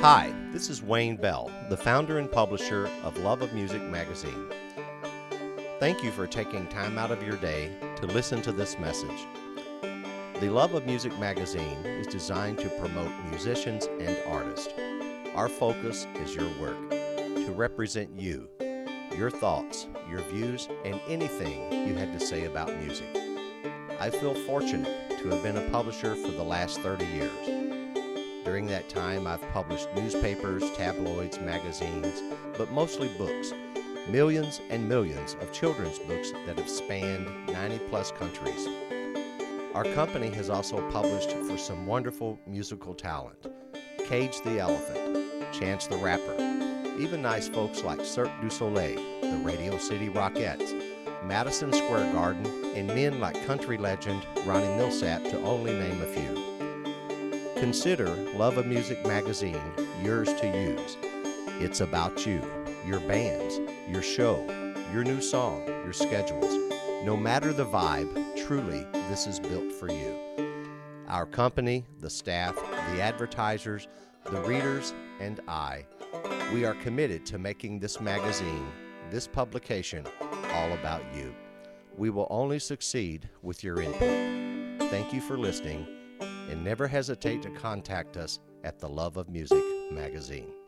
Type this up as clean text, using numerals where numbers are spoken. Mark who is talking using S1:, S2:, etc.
S1: Hi, this is Wayne Bell, the founder and publisher of Love of Music magazine. Thank you for taking time out of your day to listen to this message. The Love of Music magazine is designed to promote musicians and artists. Our focus is your work, to represent you, your thoughts, your views, and anything you had to say about music. I feel fortunate to have been a publisher for the last 30 years. During that time, I've published newspapers, tabloids, magazines, but mostly books. Millions and millions of children's books that have spanned 90-plus countries. Our company has also published for some wonderful musical talent. Cage the Elephant, Chance the Rapper, even nice folks like Cirque du Soleil, the Radio City Rockettes, Madison Square Garden, and men like country legend Ronnie Milsap, to only name a few. Consider Love of Music magazine yours to use. It's about you, your bands, your show, your new song, your schedules. No matter the vibe, truly, this is built for you. Our company, the staff, the advertisers, the readers, and I, we are committed to making this magazine, this publication, all about you. We will only succeed with your input. Thank you for listening, and never hesitate to contact us at the Love of Music magazine.